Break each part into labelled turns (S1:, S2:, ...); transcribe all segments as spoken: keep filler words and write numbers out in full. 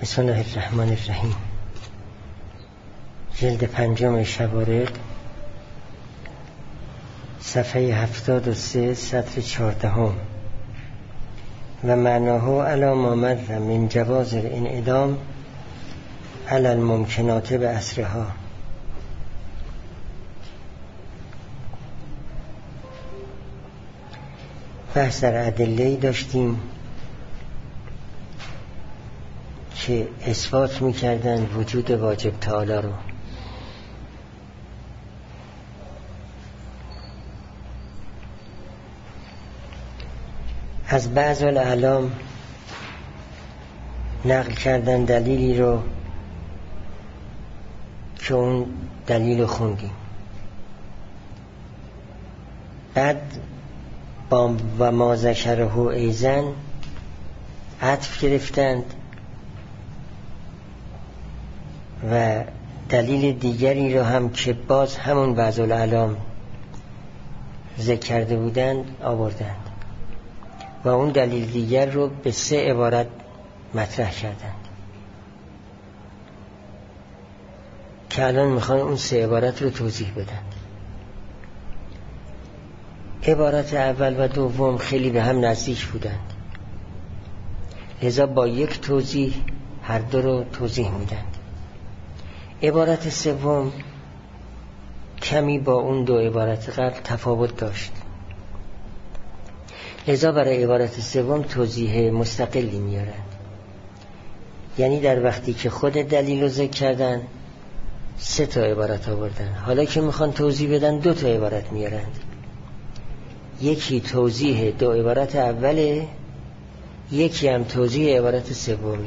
S1: بسم الله الرحمن الرحیم. جلد پنجم شوارق، صفحه هفتاد و سه، سطر چهاردهم. و معناه علی ما مر من جواز الانعدام علی الممکنات به اسرها. بحث در ادله‌ای داشتیم که اثبات می‌کردند وجود واجب تعالی رو. از بعض الاعلام نقل کردن دلیلی رو که اون دلیل رو خوندیم. بعد با و ما ذکره ایزن عطف گرفتند و دلیل دیگری رو هم که باز همون بعض الاعلام ذکر کرده بودند آوردند و اون دلیل دیگر رو به سه عبارت مطرح کردند که الان میخوان اون سه عبارت رو توضیح بدن. عبارت اول و دوم خیلی به هم نزدیک بودند، لذا با یک توضیح هر دو رو توضیح میدند. عبارت سوم کمی با اون دو عبارت قبل تفاوت داشت، لذا برای عبارت سوم توضیح مستقلی میارند. یعنی در وقتی که خود دلیل رو ذکر کردن سه تا عبارت آوردن، حالا که میخوان توضیح بدن دو تا عبارت میارند. یکی توضیح دو عبارت اوله، یکی هم توضیح عبارت سومه.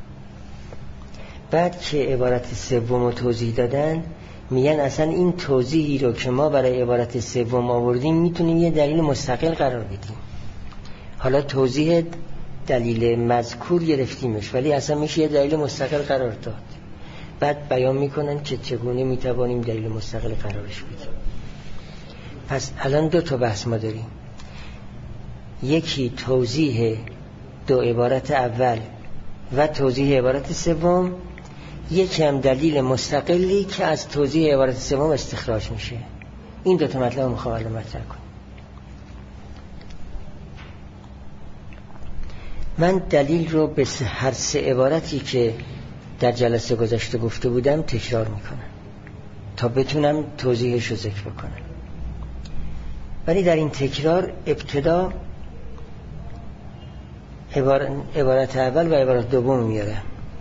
S1: بعد که عبارت سوم رو توضیح دادن میگن اصلا این توضیحی رو که ما برای عبارت سوم آوردیم میتونیم یه دلیل مستقل قرار بدیم. حالا توضیح دلیل مذکور گرفتیمش ولی اصلا میشه یه دلیل مستقل قرار داد. بعد بیان میکنن که چگونه میتوانیم دلیل مستقل قرارش بدیم. پس الان دو تا بحث ما داریم، یکی توضیح دو عبارت اول و توضیح عبارت سوم، یکی هم دلیل مستقلی که از توضیح عبارت سوم استخراج میشه. این دو تا مطلب میخوام الان مطرح کنم. من دلیل رو به هر سه عبارتی که در جلسه گذشته گفته بودم تکرار میکنم تا بتونم توضیحش رو ذکر بکنم، ولی در این تکرار ابتدا عبارت اول و عبارت دوم میارم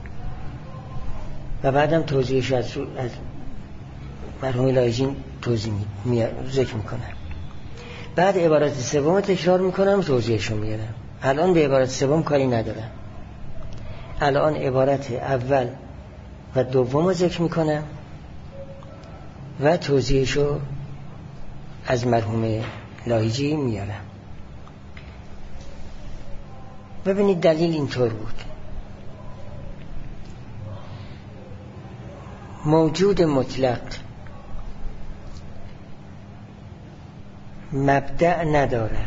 S1: و بعدم توضیحش از از مرحوم لاهیجی توضیح می... ذکر میکنم. بعد عبارت سوم تکرار میکنم و توضیحش رو میارم. الان به عبارت سوم کاری ندارم، الان عبارت اول و دوم رو ذکر میکنم و توضیحش رو از مرحوم لاهیجی میارم. ببینید دلیل اینطور بود: موجود مطلق مبدأ ندارد.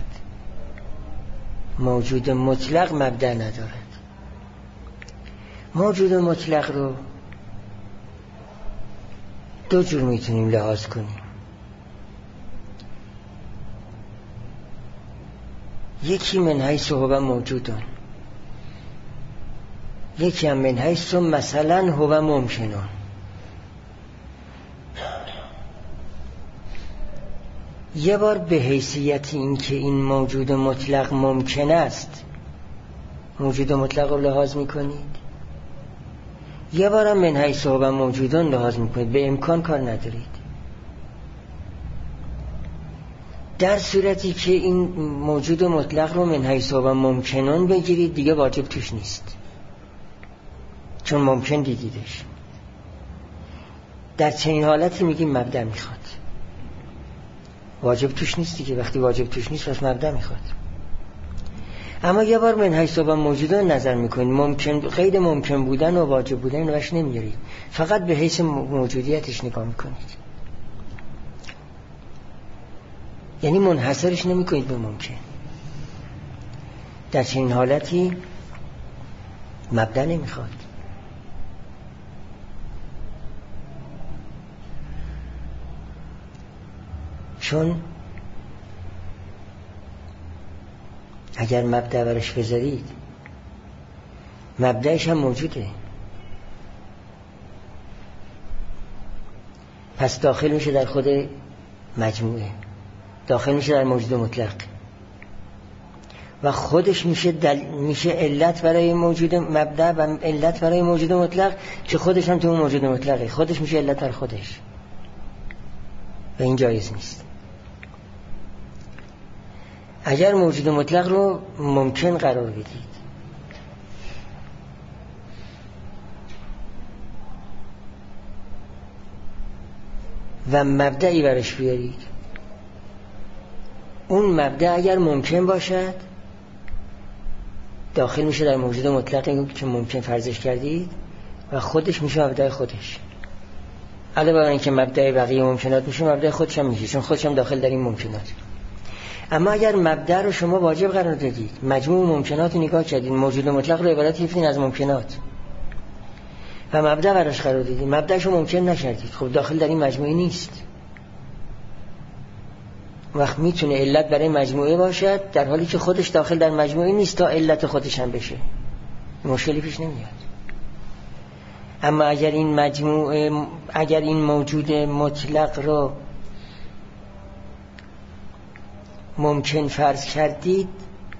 S1: موجود مطلق مبدأ ندارد. موجود مطلق رو دو جور میتونیم لحاظ کنیم. یکی من حیث هو موجودون، یکی هم من حیث مثلا هو ممکنون. یه بار به حیثیت این که این موجود مطلق ممکن است موجود مطلق رو لحاظ میکنید، یه بار هم من حیث هو موجودون لحاظ میکنید، به امکان کار ندارید. در صورتی که این موجود مطلق رو من حیث هو ممکنون بگیرید دیگه واجب توش نیست، چون ممکن دیدیدش. در چنین حالتی میگیم مبدأ میخواد، واجب توش نیست دیگه. وقتی واجب توش نیست پس مبدأ میخواد. اما یه بار من حیث هو موجودون نظر میکنید، ممکن غیر ممکن بودن و واجب بودن رو باش نمیارید، فقط به حیث موجودیتش نگاه میکنید. یعنی منحصرش نمی کنید به ممکن. در چنین حالتی مبدأ نمیخواد. چون اگر مبدأ برش بذارید مبدأش هم موجوده، پس داخل میشه در خود مجموعه، داخل میشه در موجود مطلق و خودش میشه دل... میشه علت برای موجود مبدأ و علت برای موجود مطلق که خودش هم تو اون موجود مطلقه، خودش میشه علت بر خودش و این جایز نیست. اگر موجود مطلق رو ممکن قرار بدید و مبدأی برش بیارید، اون مبدأ اگر ممکن باشد داخل میشه در موجود مطلقی که ممکن فرضش کردید و خودش میشه مبدأ خودش. علاوه بر اینکه مبدأ بقیه ممکنات میشه، مبدأ خودش هم میشه چون خودش هم داخل در این ممکنات. اما اگر مبدأ رو شما واجب قرار دادید، مجموع ممکنات رو نگاه کردید، موجود مطلق رو عبارت گرفتین از ممکنات و مبدأ براش قرار دادید، مبدأش رو ممکن نکردید، خب داخل در این مجموعه نیست. وقت میتونه علت برای مجموعه باشد در حالی که خودش داخل در مجموعه نیست تا علت خودش هم بشه، مشکلی پیش نمیاد. اما اگر این مجموعه اگر این موجود مطلق رو ممکن فرض کردید،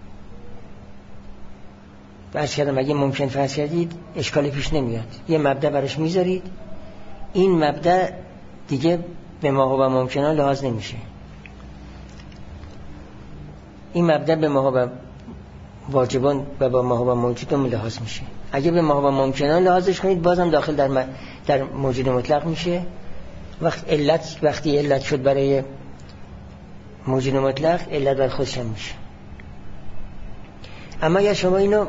S1: فرض کردم اگه ممکن فرض کردید اشکالی پیش نمیاد، یه مبدأ براش میذارید، این مبدأ دیگه به ما و ممکنان لحاظ نمیشه، این مبدأ به ما و واجبان و با ما و موجودان لحاظ میشه. اگه به ما و ممکنان لحاظش کنید بازم داخل در م... در موجود مطلق میشه. وقت علت وقتی علت شد برای موجود مطلق، علت بر خودش هم میشه. اما اگر شما اینو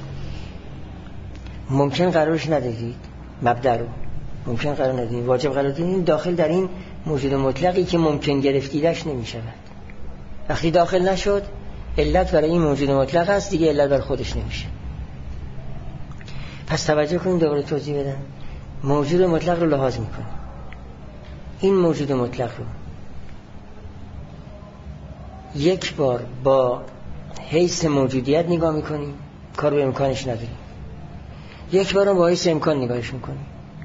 S1: ممکن قرارش ندادید، مبدأ رو ممکن قرار ندادید، واجب قرار دادید، داخل در این موجود مطلقی که ممکن گرفتیدش نمیشود. وقتی داخل نشد، علت برای این موجود مطلق است، دیگه علت بر خودش نمیشه. پس توجه کنید، دوباره توضیح بدم. موجود مطلق رو لحاظ میکنیم، این موجود مطلق رو یک بار با حیث موجودیت نگاه میکنیم، کار به امکانش نداریم، یک بار با حیث امکان نگاهش میکنیم.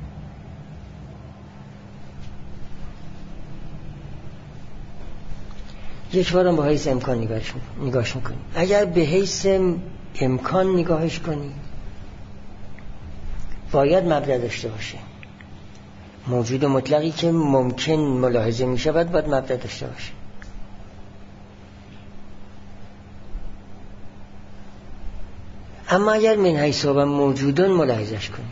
S1: یک بار با حیث امکان نگاهش نگاهش میکنیم. اگر به حیث امکان نگاهش کنیم باید مبدأ داشته باشه. موجود مطلقی که ممکن ملاحظه میشود باید مبدأ داشته باشه. اما اگر من حیث و موجودان ملاحظش کنید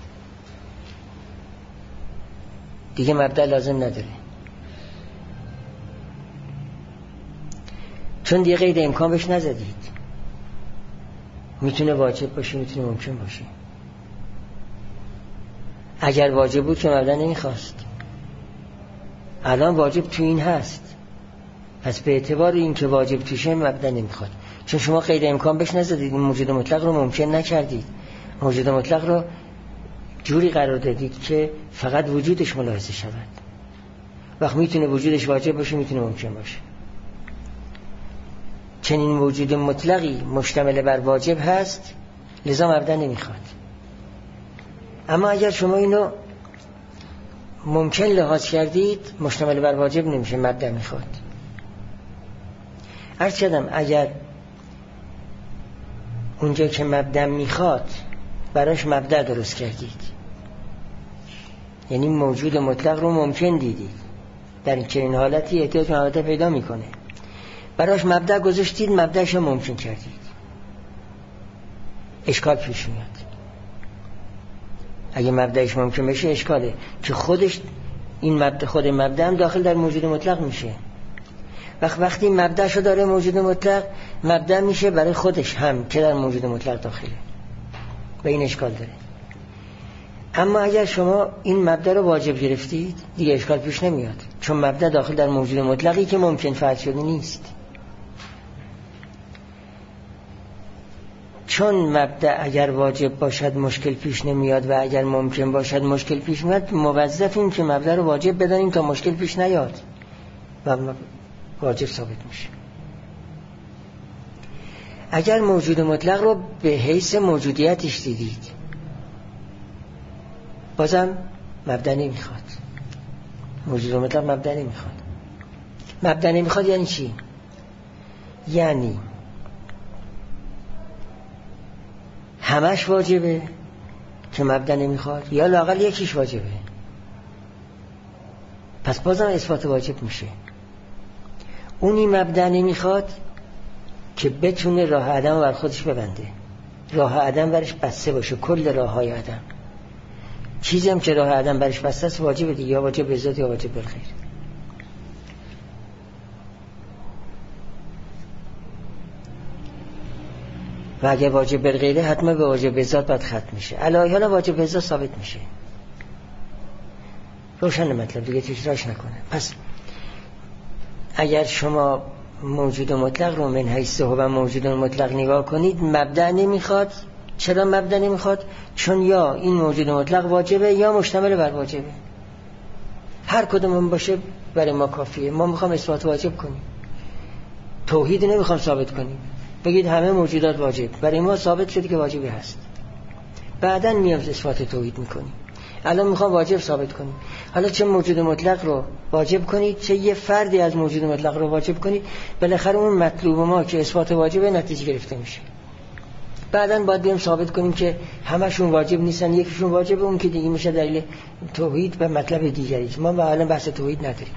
S1: دیگه مبدأ لازم نداره، چون دیگه قید امکان بهش نزدید. میتونه واجب باشه، میتونه ممکن باشه. اگر واجب بود که مبدأ نمیخواست، الان واجب تو این هست، پس به اعتبار این که واجب توشه مبدأ نمیخواد، چون شما قید امکان بهش نزدید، این موجود مطلق رو ممکن نکردید، موجود مطلق رو جوری قرار دادید که فقط وجودش ملاحظه شود. وقت میتونه وجودش واجب باشه، میتونه ممکن باشه. چنین موجود مطلقی مشتمل بر واجب هست، لذا مبدأ نمیخواد. اما اگر شما اینو ممکن لحاظ کردید، مشتمل بر واجب نمیشه، مبدأ میخواد. عرض کردم اگر اونجا که مبدأ میخواد براش مبدأ درست کردید، یعنی موجود مطلق رو ممکن دیدید، در چنین حالتی احتیاج مبدأ پیدا میکنه، براش مبدأ گذاشتید، مبدأش رو ممکن کردید، اشکال پیش میاد. اگه مبدأش ممکن بشه اشکاله که خودش این مبدأ خود مبدأ هم داخل در موجود مطلق میشه. وقت وقتی مبدأ شو داره موجود مطلق، مبدأ میشه برای خودش هم که در موجود مطلق داخله و این اشکال داره. اما اگر شما این مبدأ رو واجب گرفتید دیگه اشکال پیش نمیاد، چون مبدأ داخل در موجود مطلقی که ممکن فرض شده نیست. چون مبدأ اگر واجب باشد مشکل پیش نمیاد و اگر ممکن باشد مشکل پیش میاد، موظفیم که مبدأ رو واجب بدانیم تا مشکل پیش نیاد. و واجب ثابت میشه. اگر موجود مطلق رو به حیث موجودیتش دیدید بازم مبدأ نمیخواد. موجود مطلق مبدأ نمیخواد. مبدأ نمیخواد یعنی چی؟ یعنی همش واجبه که مبدأ نمیخواد یا لااقل یکیش واجبه، پس بازم اثبات واجب میشه. اونی مبدأ نمیخواد که بتونه راه عدم بر خودش ببنده، راه عدم برش بسته باشه، کل راه های عدم. چیزی هم که راه عدم برش بسته است واجبه دیگه، یا واجب به ذات یا واجب بالغیر. و اگه واجب بالغیره حتما به واجب به ذات باید ختم میشه. علاوه حالا واجب به ذات ثابت میشه. روشن مطلب دیگه توش راش نکنه. پس اگر شما موجود مطلق رو من حیث و موجود مطلق نگاه کنید مبدأ نمیخواد. چرا مبدأ نمیخواد؟ چون یا این موجود مطلق واجبه یا مشتمل بر واجبه. هر کدوم باشه برای ما کافیه. ما میخوام اثبات واجب کنیم، توحید نمیخوام ثابت کنیم. بگید همه موجودات واجب، برای ما ثابت شده که واجبی هست، بعداً میام اثبات توحید میکنیم. الان میخوام واجب ثابت کنیم. حالا چه موجود مطلق رو واجب کنید چه یه فردی از موجود مطلق رو واجب کنید، بالاخره اون مطلوب ما که اثبات واجبه نتیجه گرفته میشه. بعداً باید بیم ثابت کنیم که همشون واجب نیستن، یکیشون واجبه، اون که دیگه میشه دلیل توحید و مطلب دیگری. ما با الان بحث توحید نداریم.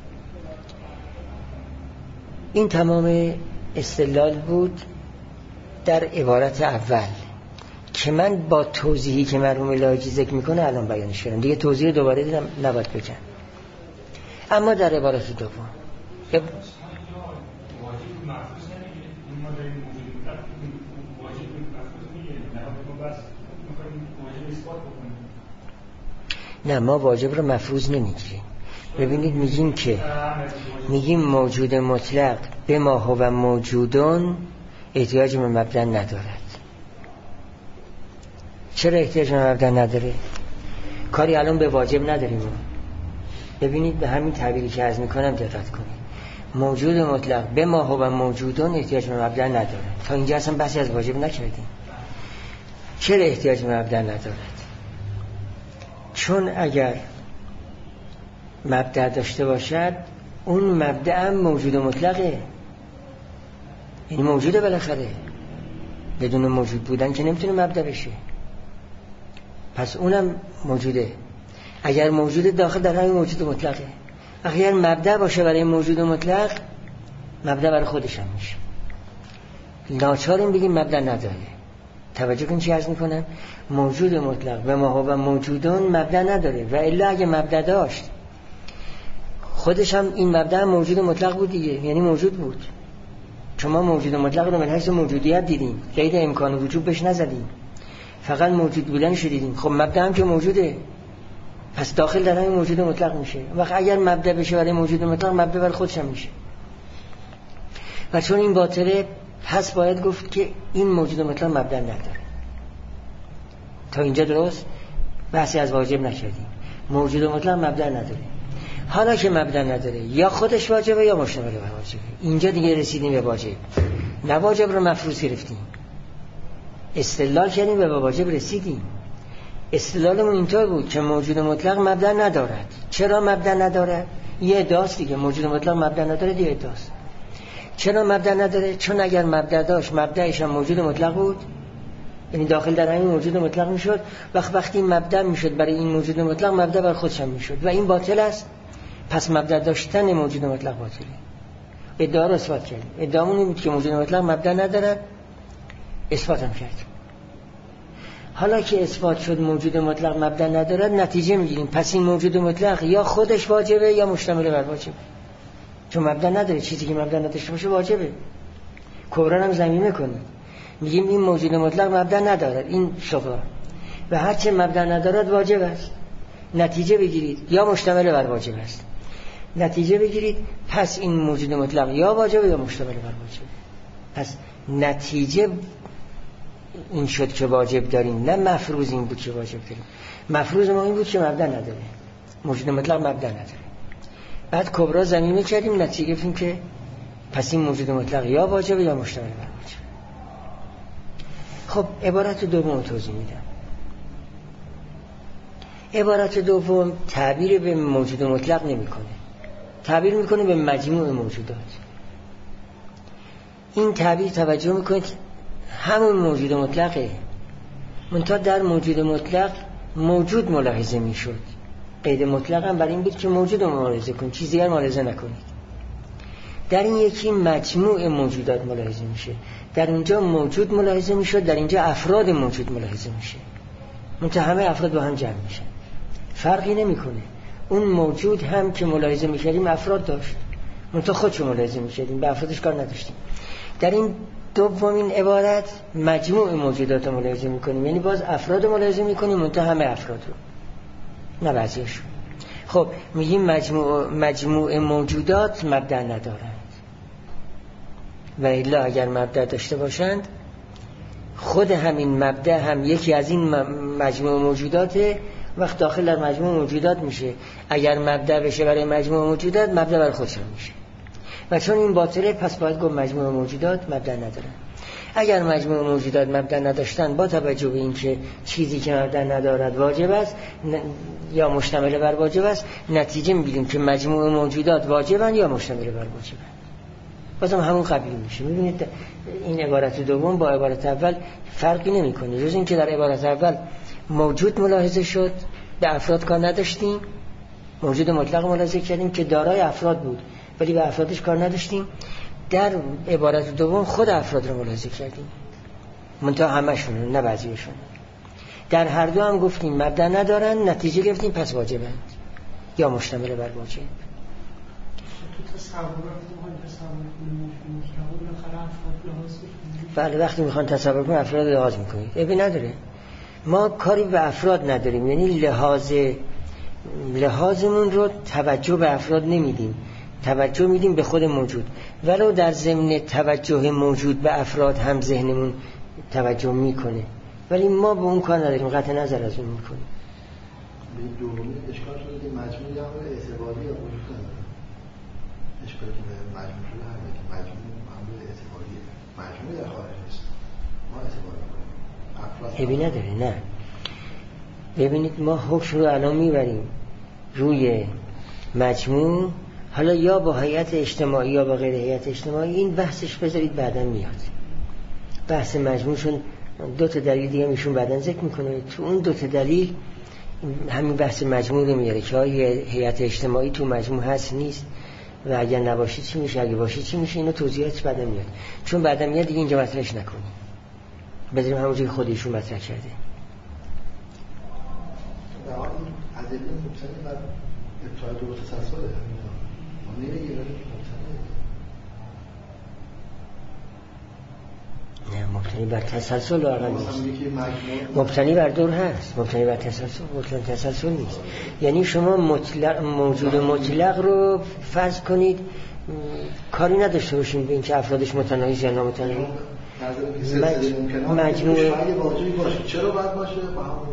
S1: این تمام استدلال بود در عبارت اول که من با توضیحی که مرحوم لاجی ذکر میکنه الان بیانش کردم دیگه. توضیح دوباره دیدم نباید بگم. اما در عبارت دوم اب... نه ما واجب رو مفروض نمیگیریم. ببینید میگیم که میگیم موجود مطلق به ما هو موجودون احتیاج به مبدأ ندارد. چرا احتیاج به مبدأ نداره؟ کاری الان به واجب نداریم. ببینید به همین تعبیری که عرض میکنم دقت کنید. موجود مطلق به ما هو موجودون احتیاج به مبدأ ندارد. تا اینجا اصلا بحثی از واجب نکردیم. چرا احتیاج به مبدأ ندارد؟ چون اگر مبدأ داشته باشد اون مبدأ هم موجود مطلقه، یعنی موجوده بالاخره. بدون موجود بودن که نمیتونه مبدأ بشه، پس اونم موجوده. اگر موجوده داخل در همین موجود مطلقه. اگر مبدأ باشه برای موجود مطلق مبدأ برای خودش هم میشه. ناچاریم بگیم مبدأ نداره. توجه کن چی عرض میکنم؟ موجود مطلق به ما هو موجودون مبدأ نداره و الا اگه مبدأ داشت خودش هم این مبدأ هم موجود مطلق بود دیگه، یعنی موجود بود. چون ما موجود مطلق رو من حیث موجودیت دیدیم، قید امکان وجود بهش نزدیم، فقط موجود بودن شدیدیم. خب مبدأ هم که موجوده، پس داخل در همین موجود مطلق میشه. وقت اگر مبدأ بشه برای موجود مطلق مبدأ برای خودش هم میشه. و چون این باطله پس باید گفت که این موجود مطلق مبدأ نداره. تا اینجا درست؟ بحثی از واجب نکردیم. موجود مطلق مبدأ نداره. حالا که مبدأ نداره یا خودش واجبه یا مشتمل بر واجبه. اینجا دیگه رسیدیم به واجب. نه واجب رو مفروض گرفتیم، استدلال کردیم و به واجب رسیدیم. استدلالمون اینطور بود که موجود مطلق مبدأ ندارد. چرا مبدأ ندارد؟ یه ادعاست دیگه. موجود مطلق مبدأ نداره، یه ادعاست. چرا مبدأ نداره؟ چون اگر مبدأ داشت مبدأش هم موجود مطلق بود، یعنی داخل در همین موجود مطلق میشد. وقت وقتی مبدأ میشد برای این موجود مطلق مبدأ بر خودش هم میشد و این باطل است. پس مبدأ داشتن موجود مطلق باطله. ادعا رو اثبات کردیم. ادعامون این بود که موجود مطلق مبدأ نداره، اثبات هم کردیم. حالا که اثبات شد موجود مطلق مبدأ نداره، نتیجه میگیریم پس این موجود مطلق یا خودش واجبه یا مشتمل بر واجبه. چون مبدأ نداره، چیزی که مبدأ نداشته باشه واجبه. کورن هم زمینه کنیم میگیم این موجود مطلق مبدأ نداره، این شغل و هرچه مبدأ ندارد واجب است. نتیجه بگیرید یا مشتمل بر واجب است. نتیجه بگیرید پس این موجود مطلق یا واجبه یا مشتمل بر واجبه. پس نتیجه این شد که واجب داریم، نه مفروض این بود که واجب داریم. مفروض ما این بود که مبدأ نداره، موجود مطلق مبدأ نداره. بعد کبرا ضمیمه کردیم، نتیجه گرفتیم که پس این موجود مطلق یا واجبه یا مشتمل بر واجب. خب عبارت دوم توضیح میدم. عبارت دوم تعبیر به موجود مطلق نمیکنه، تعبیر میکنه به مجموع موجودات. این تعبیر توجه میکنید همون موجود مطلقه، منتها در موجود مطلق موجود ملاحظه میشد. قید مطلق هم برای این بود که موجود رو ملاحظه کنید، چیز دیگر ملاحظه نکنید. در این یکی مجموع موجودات ملاحظه میشه، در اونجا موجود ملاحظه میشد، در اینجا افراد موجود ملاحظه میشه، منتها همه افراد با هم جمع میشن، فرقی نمیکنه. اون موجود هم که ملاحظه میکردیم افراد داشت، منتها خودشو ملاحظه میکردیم، به افرادش کار نداشتیم. در این دومین عبارت مجموع موجودات رو ملاحظه میکنیم، یعنی باز افراد ملاحظه میکنیم، منتها همه افراد رو، نه بعضیش. خب میگیم مجموع مجموع موجودات مبدأ ندارند، و الا اگر مبدأ داشته باشند خود همین مبدأ هم یکی از این مجموع موجوداته، وقت داخل در مجموع موجودات میشه. اگر مبدأ بشه برای مجموع موجودات، مبدأ برای خودش میشه، و چون این باطله پس باید گفت مجموع موجودات مبدأ ندارن. اگر مجموع موجودات مبدأ نداشتن، با توجه به اینکه چیزی که مبدأ ندارد واجب است یا مشتمل بر واجب است، نتیجه میگیریم که مجموع موجودات واجبن یا مشتمل بر واجبن، بازم همون قبلی میشه. میبینید این عبارت دوم با عبارت اول فرقی نمیکنه، جز این که در عبارت اول موجود ملاحظه شد، به افراد کار نداشتیم، موجود مطلق ملاحظه کردیم که دارای افراد بود ولی به افرادش کار نداشتیم. در عبارت دوم خود افراد رو ملاحظه کردیم، منتها همشون، نه بعضیشون. در هر دو هم گفتیم مبدأ ندارن، نتیجه گرفتیم پس واجبند یا مشتمل بر واجب. بله، وقتی میخوان تصور کنن افراد لحاظ میکنید، ابی نداره. ما کاری به افراد نداریم، یعنی لحاظ لحاظمون رو توجه به افراد نمیدیم، توجه میدیم به خود موجود. ولو در ضمن توجه موجود به افراد هم ذهنمون توجه میکنه، ولی ما به اون کار نداریم، قطع نظر از اون میکنیم.
S2: به این دومی اشکال شده که مجموعی هم اعتباری یا وجود نداره. اشکالی که به مجموع شده همه که مجموع معمول اعتباریه، مجموع در خارج نیست، ما اعتبار میکنیم.
S1: ابی نداره. نه، ببینید ما حکم رو الان میبریم روی مجموع، حالا یا با هیئت اجتماعی یا با غیر هیئت اجتماعی، این بحثش بذارید بعداً میاد. بحث مجموعشون دو تا دلیل دیگه میشون بعداً ذکر میکنه، تو اون دو تا دلیل همین بحث مجموع رو میاره که آیا هیئت اجتماعی تو مجموع هست نیست، و اگر نباشه چی میشه، اگه باشه چی میشه. اینو توضیحاتش بعداً میاد، چون بعداً میاد دیگه اینجا مطرحش نکنیم، بذاریم همونجوری خودشون مطرح کرده.
S2: ادله مبتنی بر ابطال دو تسلسل ما نمیگیم
S1: نه، مبتنی بر تسلسل واقعا نیست، مبتنی بر دور هست، مبتنی بر تسلسل مطلق تسلسل نیست. یعنی شما مطلق موجود مطلق رو فرض کنید کاری نداشته باشین به اینکه افرادش متناهی یا نامتناهی، مجموعه
S2: واجبی باشه. چرا باید باشه؟ با همون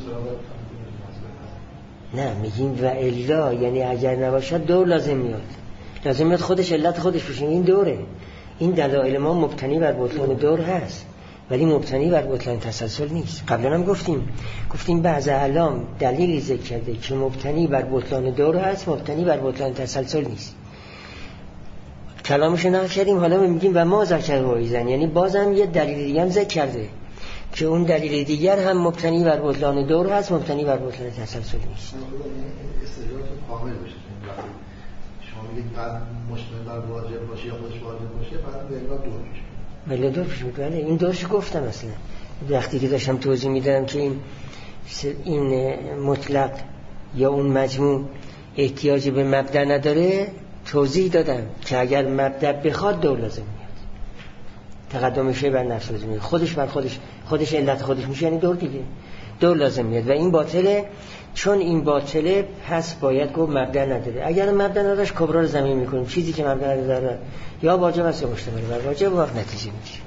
S1: نه میگیم و الا، یعنی اگر نباشد دور لازم میاد، لازم میاد خودش علت خودش بشه. این دوره، این دلایل ما مبتنی بر بطلان دور هست ولی مبتنی بر بطلان تسلسل نیست. قبلا هم گفتیم گفتیم بعض اعلام دلیلی ذکر کرده که مبتنی بر بطلان دور هست، مبتنی بر بطلان تسلسل نیست. کلامش نقل کردیم، حالا میگیم و ما ذکر وایزن، یعنی بازم یه دلیل دیگه هم ذکر کرده که اون دلیل دیگر هم مبتنی بر بطلان دور هست، مبتنی بر بطلان تسلسل نیست.
S2: استدلال کامل بشه. شما میگید بعد مشتمل بر واجب باشه یا خودش واجب باشه، بعد به الا دور میشه.
S1: بله دور میشه. بله این دورش گفتم اصلا وقتی که داشتم توضیح میدادم که این این مطلق یا اون مجموع احتیاج به مبدأ نداره، توضیح دادم که اگر مبدأ بخواد دور لازم میاد، تقدمشه بر نفس لازم میاد، خودش بر خودش خودش علت خودش میشه، یعنی دور دیگه دور لازم میاد. و این باطله، چون این باطله پس باید گفت مبدأ نداره. اگر مبدأ نداشت کبرا رو ضمیر میکنیم، چیزی که مبدأ نداره یا واجب است یا مشتمل بر واجب، وقت نتیجه میشه.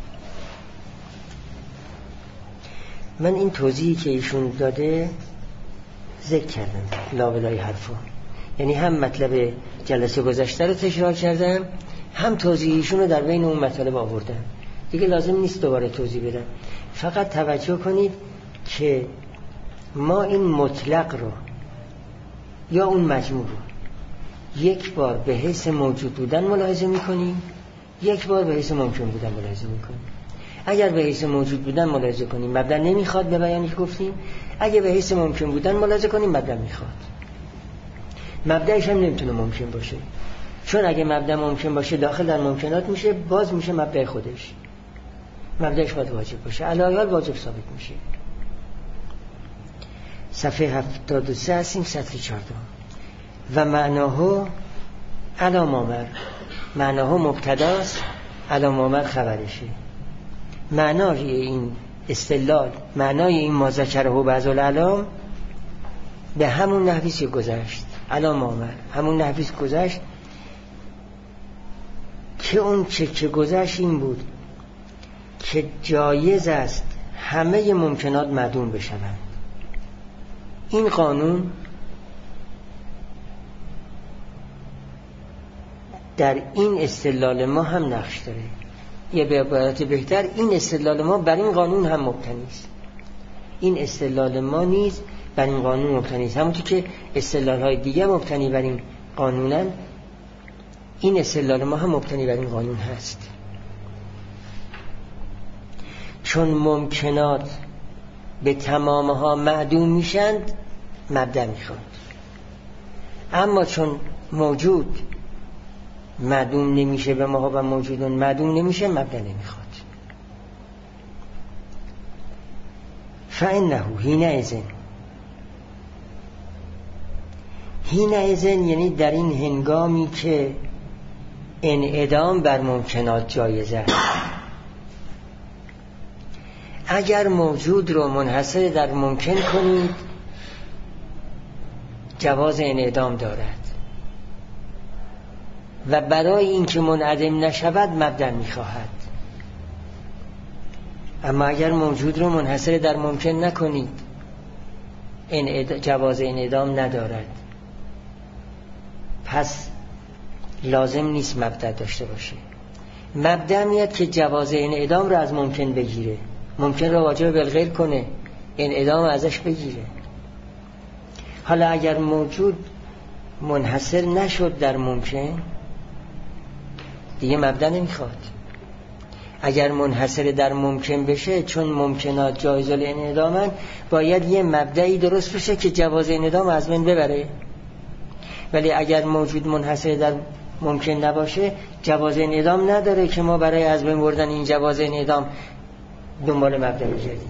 S1: من این توضیحی که ایشون داده ذکر کردم لا بلای حرفا، یعنی هم مطلب جلسه گذشته رو تکرار کردم، هم توضیحشون رو در بین اون مطالب آوردم. دیگه لازم نیست دوباره توضیح بدم. فقط توجه کنید که ما این مطلق رو یا اون مجموع رو یک بار به حیث موجود بودن ملاحظه میکنیم، یک بار به حیث ممکن بودن ملاحظه میکنیم. اگر به حیث موجود بودن ملاحظه کنیم مبدأ نمیخواد به بیانی که گفتیم، اگه به حیث ممکن بودن ملاحظه کنیم مبدأ میخواد. مبدأش هم نمیتونه ممکن باشه، چون اگه مبدأ ممکن باشه داخل در ممکنات میشه، باز میشه مبدأ خودش. مبدأش باید واجب باشه، علی حال واجب ثابت میشه. صفحه هفتاد و سه هستیم، سطر چهارده. و معناها علام آمر، معناها مبتداست، علام آمر خبرشه. معنای این استدلال، معنای این ما ذکره بعض العلام به همون نحویست که گذشت، علام آمر همون نحویست گذشت که اون چه که گذشت این بود که جایز است همه ممکنات معدوم بشوند. این قانون در این استدلال ما هم نقش داره، یا به عبارت بهتر این استدلال ما بر این قانون هم مبتنی است. این استدلال ما نیز بر این قانون مبتنی است، همونطور که استدلال های دیگه مبتنی بر این قانونن، این استدلال ما هم مبتنی بر این قانون هست. چون ممکنات به تمامها معدوم میشند مبدأ میخواد، اما چون موجود معدوم نمیشه به ما و موجودون معدوم نمیشه مبدأ نمیخواد. فإنه حینئذ، حینئذ یعنی در این هنگامی که انعدام بر ممکنات جایزه است. اگر موجود رو منحصر در ممکن کنید جواز انعدام دارد و برای اینکه منعدم نشود مبدأ میخواهد. اما اگر موجود رو منحصر در ممکن نکنید انعد... جواز انعدام ندارد، پس لازم نیست مبدأ داشته باشه. مبدأ میاد که جواز انعدام رو از ممکن بگیره، ممکن رو واجب بالغیر کنه، انعدام ازش بگیره. حالا اگر موجود منحصر نشد در ممکن دیگه مبدأ نمیخواد. اگر منحصر در ممکن بشه، چون ممکنات جایز الانعدامن، باید یه مبدأی درست بشه که جواز انعدام از بین ببره. ولی اگر موجود منحصر در ممکن نباشه جواز انعدام نداره که ما برای از بین بردن این جواز انعدام دنبال مبدأ بگردیم.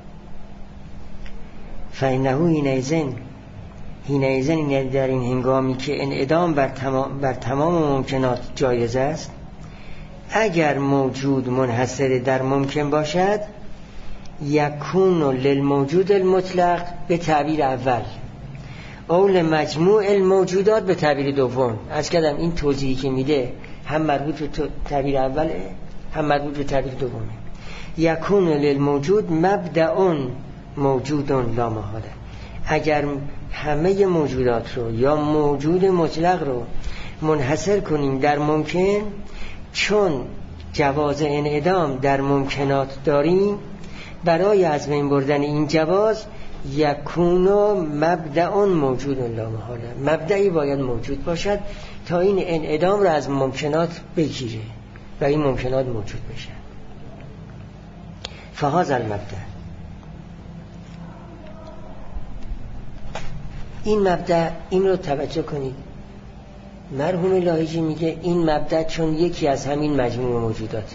S1: فإنه حینئذ، حینئذ یعنی در این هنگامی که انعدام بر تمام, بر تمام ممکنات جایز است، اگر موجود منحصر در ممکن باشد یکون للموجود المطلق به تعبیر اول او لمجموع الموجودات به تعبیر دوم. از کردم این توضیحی که میده هم مربوط به تعبیر اوله هم مربوط به تعبیر دومه. یکون للموجود مبدأ موجود لا محاله، اگر همه موجودات رو یا موجود مطلق رو منحصر کنیم در ممکن، چون جواز انعدام در ممکنات داریم، برای از بین بردن این جواز یکونو مبدأ موجود لا محاله، مبدأی باید موجود باشد تا این انعدام رو از ممکنات بگیره و این ممکنات موجود بشه. فهذا المبدأ، این مبدأ، این رو توجه کنید، مرحوم لاهیجی میگه این مبدأ چون یکی از همین مجموع موجوداته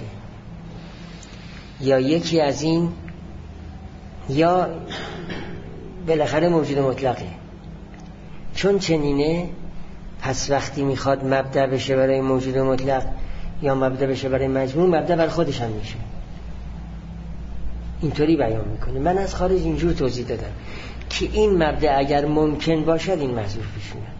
S1: یا یکی از این یا بالاخره موجود مطلقه، چون چنینه پس وقتی میخواد مبدأ بشه برای موجود مطلق یا مبدأ بشه برای مجموع، مبدأ بر خودش هم میشه. اینطوری بیان میکنه. من از خارج اینجور توضیح دادم که این مبدأ اگر ممکن باشد این محذوف پیش میاد،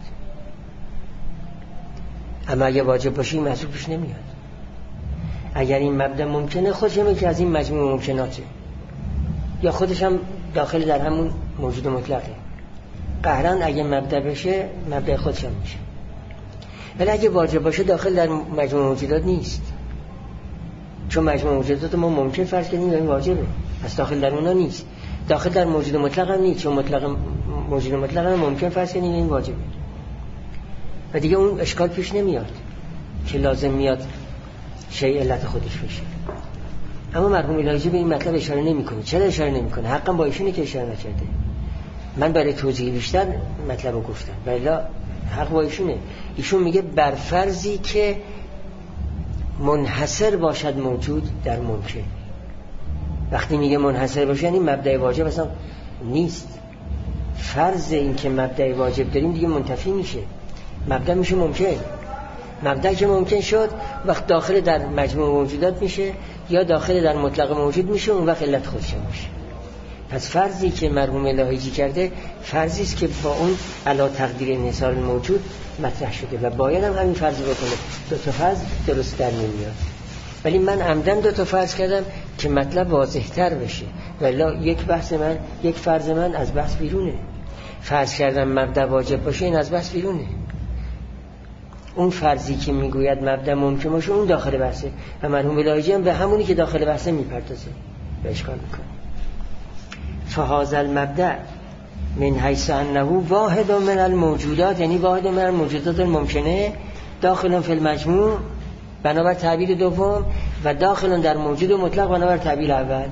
S1: اما اگر واجب باشه این محذوف پیش نمیاد. اگر این مبدأ ممکنه، خودش هم که از این مجموع ممکناته یا خودش هم داخل در همون موجود مطلقه. قهرن اگه مبدأ بشه مبدأ خودش هم میشه. ولی اگه واجب باشه داخل در مجموع موجودات نیست، چون مجموع موجودات ما ممکن فرض کنیم این واجبه، پس داخل در اونا نیست. داخل در موجود مطلق هم نیست، چون مطلق موجود مطلق هم ممکن فرض کنیم این واجبه و دیگه اون اشکال پیش نمیاد که لازم میاد شیء علت خودش بشه. اما مرحوم الهی به این مطلب اشاره نمیکنه. چرا اشاره نمیکنه؟ حقا با ایشونه که اشاره نکرده. من برای توضیح بیشتر مطلبو گفتم، ولی حق با ایشونه. ایشون میگه بر فرضی که منحصر باشد موجود در ممکن. وقتی میگه منحصر باشه یعنی مبدأ واجب اصلا نیست. فرض این که مبدأ واجب داریم دیگه منتفی میشه، مبدأ میشه ممکن. مبدأ که ممکن شد وقت داخل در مجموع موجودات میشه یا داخل در مطلق موجود میشه، اون وقت علت خودش میشه. پس فرضی که مرحوم الهی کرده فرضی است که با اون علا تقدیر انحصار موجود مطرح شده و باید هم همین فرض بکنه. دو تا فرض درست در نمیاد، ولی من عمدن دو تا فرض کردم که مطلب واضح تر بشه. ولی یک بحث من یک فرض من از بحث بیرونه. فرض کردم مبدأ واجب باشه، این از بحث بیرونه. اون فرضی که میگوید مبدأ ممکن باشه اون داخل بحثه و مرحوم الهی هم به همونی که داخل بحثه میپردازه و اشکال میکنه. فهذا المبدأ من حیث انه واحد من الموجودات، یعنی واحد من الموجودات الممکنه، داخل فی المجموع بنابر تعبیر دوم و داخل در موجود و مطلق بنابر تعبیر اول.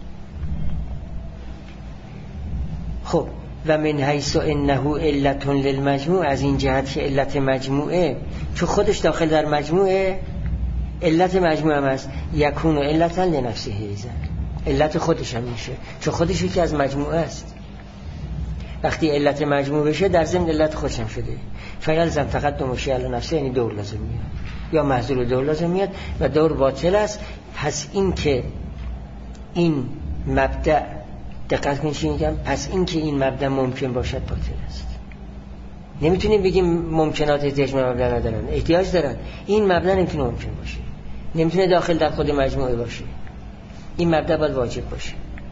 S1: خب و من حیث انه علت للمجموع، از این جهت که علت مجموعه چون خودش داخل در مجموعه علت مجموعه هم هست، یکون علتا لنفسه ایزن، علت خودش هم میشه چون خودش یکی از مجموعه است. وقتی علت مجموع بشه در ضمن علت خودش هم شده. فیلزم فقط دو مشی علی نفسه، یعنی دور لازم میاد یا محضور دور لازم میاد و دور باطل است. پس این که این مبدأ، دقت کنید چی میگم، پس این که این مبدأ ممکن باشد باطل است. نمیتونیم بگیم ممکنات احتیاج به مبدأ ندارن، احتیاج دارن. این مبدأ نمیتونه ممکن باشه، نمیتونه داخل در خود مجموعه باشه. این مبدأ باید واجب باشه.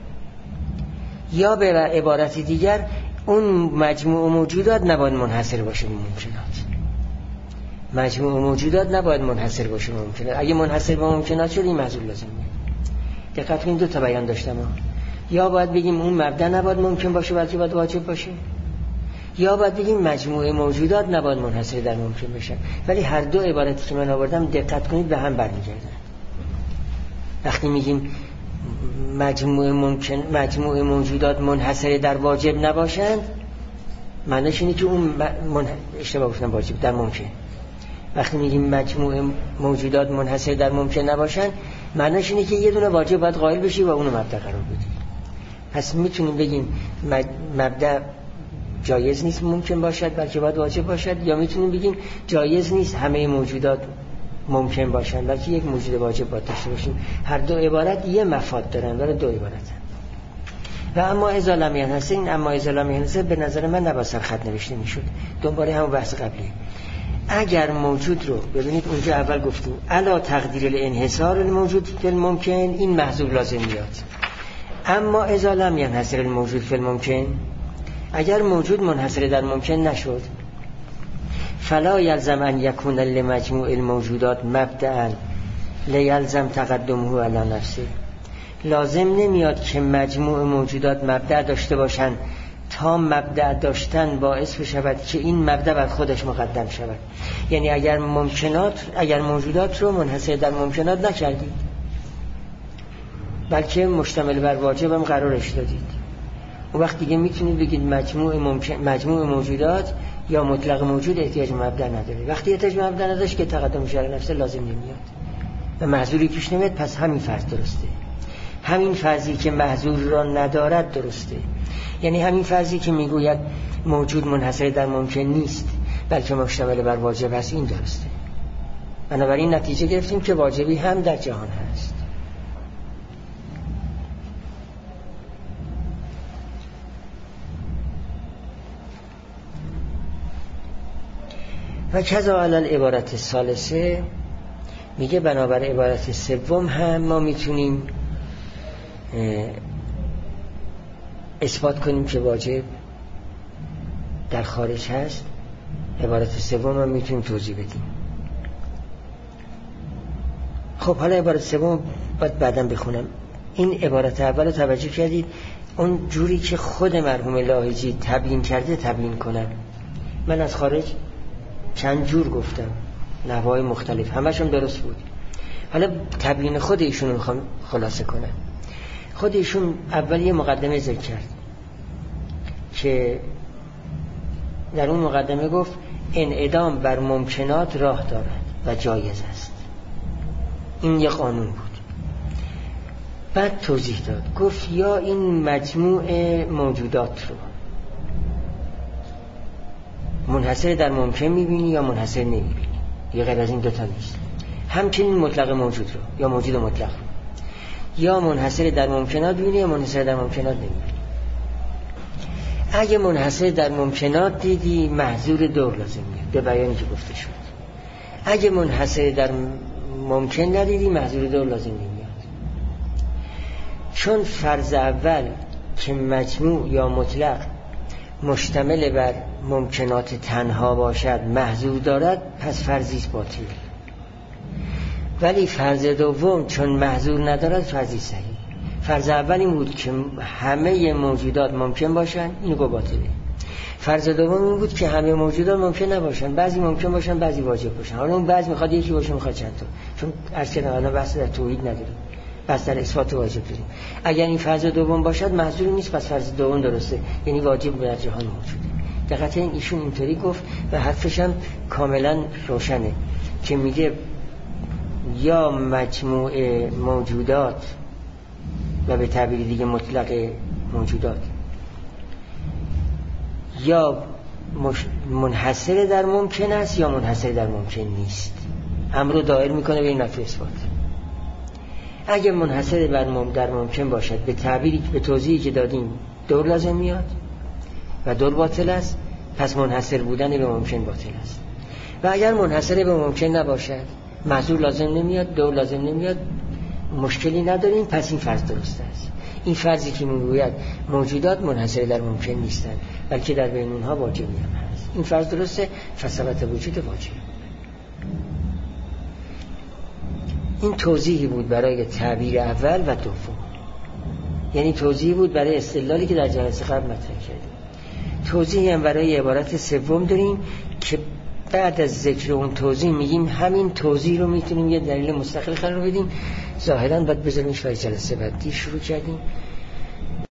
S1: یا به عبارت دیگر اون مجموع موجودات نباید منحصر باشه به ممکنات. مجموع موجودات نباید منحصر باشه به ممکنات. اگه منحصر به ممکنات شد این محصول لازم میاد. دقت کنید دو تا بیان داشتم ها. یا باید بگیم اون مبدأ نباید ممکن باشه بلکه باید واجب باشه، یا باید بگیم مجموعه موجودات نباید منحصر در ممکن بشه. ولی هر دو عبارتی که من آوردم دقت کنید به هم برمیگردن. وقتی میگیم مجموعه ممکن مجموعه موجودات منحصر در واجب نباشند، معنیش اینه که اون من... اشتباه گفتم واجب در ممکن. وقتی میگیم مجموعه موجودات منحصر در ممکن نباشند، معنیش اینه که یه دونه واجب باید قائل بشی و اونو مبدأ قرار بدی. پس میتونیم بگیم مبدأ جایز نیست ممکن باشد بلکه باید واجب باشد، یا میتونیم بگیم جایز نیست همه موجودات ممکن باشن بلکه یک موجود واجب باید داشته باشیم. هر دو عبارت یه مفاد دارن ولی دو عبارتن. و اما اذا لم ينحصر، این اما اذا لم ينحصر به نظر من نباید سر خط نوشته میشد. دوباره همون بحث قبلی. اگر موجود رو ببینید اونجا اول گفتیم علا تقدیر الانحصار الموجود فی الممکن، این محذوف لازم میاد. اما اذا لم ينحصر الموجود فی الممکن، اگر موجود منحصر در ممکن نشد، فلا یلزم ان یکون لمجموع الموجودات مبدأ لیلزم تقدمه علی نفسه، لازم نمیاد که مجموع موجودات مبدأ داشته باشن تا مبدأ داشتن باعث بشود که این مبدأ بر خودش مقدم شود. یعنی اگر ممکنات اگر موجودات رو منحصر در ممکنات نکردید بلکه مشتمل بر واجب هم قرارش دادید، اون وقت دیگه میتونید بگید مجموع ممکن مجموع موجودات یا مطلق موجود احتیاج به مبدأ نداره. وقتی احتیاج به مبدأ نداشت که تقدم شرع نفسه لازم نمیاد و محذوری پیش نمیاد. پس همین فرض درسته، همین فرضی که محذور را ندارد درسته. یعنی همین فرضی که میگوید موجود منحصر در ممکن نیست بلکه مشتمل بر واجب است، این درسته. بنابراین نتیجه گرفتیم که واجبی هم در جهان هست. و کذا علی العبارت الثالثه، میگه بنابر عبارت سوم هم ما میتونیم اثبات کنیم که واجب در خارج هست، عبارت سوم هم میتونیم توضیح بدیم. خب حالا عبارت سوم باید بعداً بخونم. این عبارت اول رو توجه کردید، اون جوری که خود مرحوم لاهیجی تبیین کرده تبیین کنم. من از خارج چند جور گفتم، نحوهای مختلف، همشون درست بود. حالا تبیین خود ایشون رو میخوام خلاصه کنم. خود ایشون اول یه مقدمه ذکر کرد که در اون مقدمه گفت انعدام بر ممکنات راه دارد و جایز است. این یه قانون بود. بعد توضیح داد، گفت یا این مجموع موجودات رو منحصر در ممکن میبینی یا منحصر نمیبینی، یه غیر از این دوتا نیست. همچنین مطلق موجود رو یا موجود مطلق رو یا منحصر در ممکنات ببینی یا منحصر در ممکنات نمیبینی. اگه منحصر در ممکنات دیدی محظور دور لازم میاد، به بیانی که گفته شد. اگه منحصر در ممکن ندیدی محظور دور لازم نمیاد. چون فرض اول که مجموع یا مطلق مشتمل بر ممکنات تنها باشد محظور دارد، پس فرضیست باطل. ولی فرض دوم چون محظور ندارد فرضی صحیح. فرض اول این بود که همه موجودات ممکن باشن، اینو گو باطله. فرض دوم این بود که همه موجودات ممکن نباشن، بعضی ممکن باشن بعضی واجب باشن. حالا اون بعضی میخواد یکی باشه میخواد چند تا، چون عرض کردم الان بحث در توحید نداریم، بس در اثبات واجب داریم. اگر این فرض دوم باشد محظور نیست، پس فرض دوم درسته، یعنی واجب در جهان موجوده. دقیقاً این ایشون اینطوری گفت و حرفش هم کاملا روشنه که میگه یا مجموع موجودات و به تعبیر دیگه مطلق موجودات یا منحصر در ممکن است یا منحصر در ممکن نیست. امر رو دایر میکنه به این نفی اثبات. اگه منحصر در ممکن باشد، به تعبیری به توضیحی که دادیم دور لازم میاد و دور باطل است، پس منحصر بودن به ممکن باطل است. و اگر منحصر به ممکن نباشد، محظور لازم نمیاد، دور لازم نمیاد، مشکلی نداریم، پس این فرض درست است. این فرضی که میگوید موجودات منحصر در ممکن نیستند بلکه در بین اونها واجبی هم هست، این فرض درسته، فثبت وجود واجب. این توضیحی بود برای تعبیر اول و دوم، یعنی توضیحی بود برای استدلالی که در جلسه قبل مطرح کردیم. توضیحی هم برای عبارت سوم داریم که بعد از ذکر اون توضیح میگیم همین توضیح رو میتونیم یه دلیل مستقل قرار بدیم. ظاهراً باید بذاریمش برای جلسه بعدی شروع کردیم.